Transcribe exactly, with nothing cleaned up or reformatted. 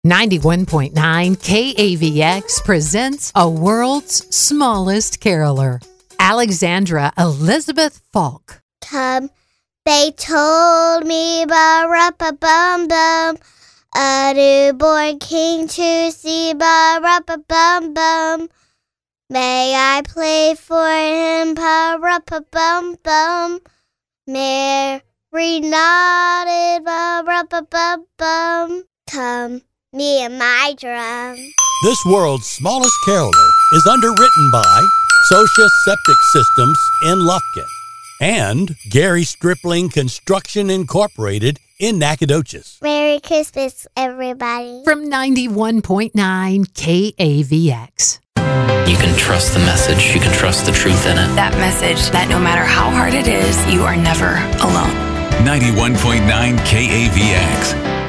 ninety-one point nine K A V X presents a world's smallest caroler, Alexandra Elizabeth Falk. Come, they told me, ba-ra-pa-bum-bum, a newborn king to see, ba-ra-pa-bum-bum. May I play for him, ba-ra-pa-bum-bum. Mary nodded, ba-ra-pa-bum-bum. Come, me and my drum. This world's smallest caroler is underwritten by Socia Septic Systems in Lufkin and Gary Stripling Construction Incorporated in Nacogdoches. Merry Christmas, everybody. From ninety-one point nine K A V X. You can trust the message. You can trust the truth in it. That message that no matter how hard it is, you are never alone. ninety-one point nine K A V X.